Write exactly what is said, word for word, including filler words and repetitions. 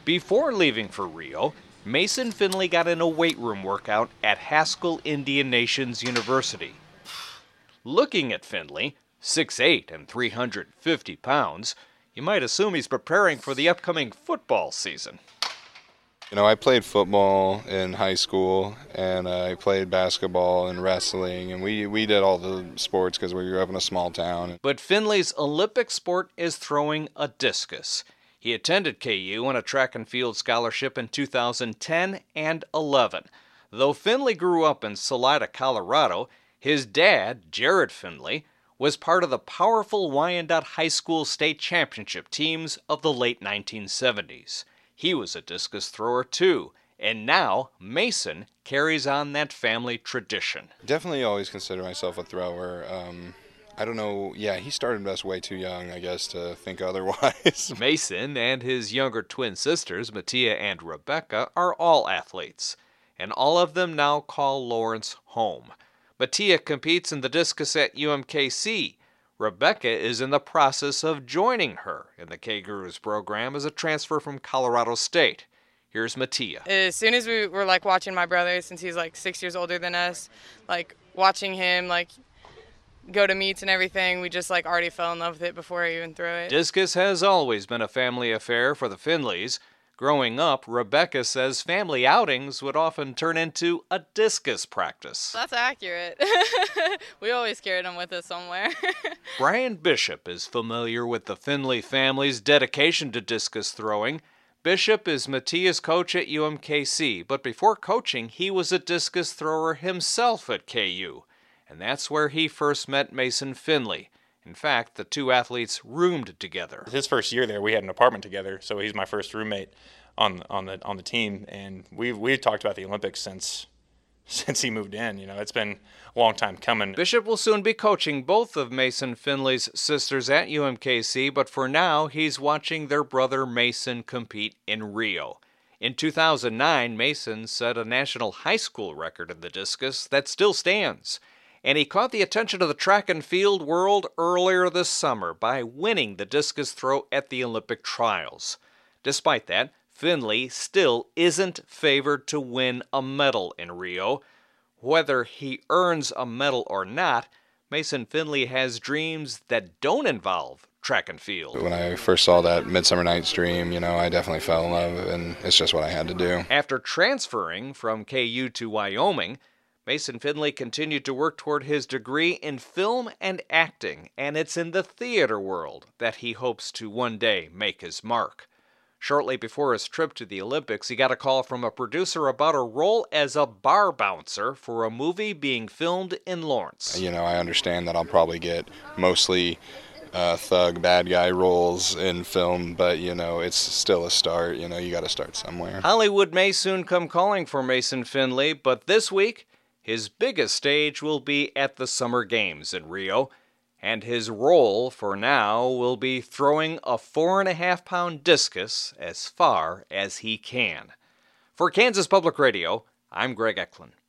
Before leaving for Rio, Mason Finley got in a weight room workout at Haskell Indian Nations University. Looking at Finley, six eight and three hundred fifty pounds, you might assume he's preparing for the upcoming football season. You know, I played football in high school, and I played basketball and wrestling, and we, we did all the sports because we grew up in a small town. But Finley's Olympic sport is throwing a discus. He attended K U on a track and field scholarship in two thousand ten and eleven. Though Finley grew up in Salida, Colorado, his dad, Jared Finley, was part of the powerful Wyandotte High School state championship teams of the late nineteen seventies. He was a discus thrower too, and now Mason carries on that family tradition. Definitely always consider myself a thrower. Um, I don't know, yeah, he started us way too young, I guess, to think otherwise. Mason and his younger twin sisters, Mattia and Rebecca, are all athletes, and all of them now call Lawrence home. Mattia competes in the discus at U M K C. Rebecca is in the process of joining her in the K-Gurus program as a transfer from Colorado State. Here's Mattia. As soon as we were like watching my brother, since he's like six years older than us, like watching him like go to meets and everything, we just like already fell in love with it before I even threw it. Discus has always been a family affair for the Finleys. Growing up, Rebecca says family outings would often turn into a discus practice. That's accurate. We always carried them with us somewhere. Brian Bishop is familiar with the Finley family's dedication to discus throwing. Bishop is Mattia's coach at U M K C, but before coaching, he was a discus thrower himself at K U. And that's where he first met Mason Finley. In fact, the two athletes roomed together. His first year there, we had an apartment together, so he's my first roommate on on the on the team, and we've we've talked about the Olympics since since he moved in. You know, it's been a long time coming. Bishop will soon be coaching both of Mason Finley's sisters at U M K C, but for now, he's watching their brother Mason compete in Rio. In two thousand nine, Mason set a national high school record in the discus that still stands. And he caught the attention of the track and field world earlier this summer by winning the discus throw at the Olympic trials. Despite that, Finley still isn't favored to win a medal in Rio. Whether he earns a medal or not, Mason Finley has dreams that don't involve track and field. When I first saw that Midsummer Night's Dream, you know, I definitely fell in love, and it's just what I had to do. After transferring from K U to Wyoming, Mason Finley continued to work toward his degree in film and acting, and it's in the theater world that he hopes to one day make his mark. Shortly before his trip to the Olympics, he got a call from a producer about a role as a bar bouncer for a movie being filmed in Lawrence. You know, I understand that I'll probably get mostly uh, thug, bad guy roles in film, but, you know, it's still a start. You know, you got to start somewhere. Hollywood may soon come calling for Mason Finley, but this week, his biggest stage will be at the Summer Games in Rio, and his role for now will be throwing a four and a half pound discus as far as he can. For Kansas Public Radio, I'm Greg Eklund.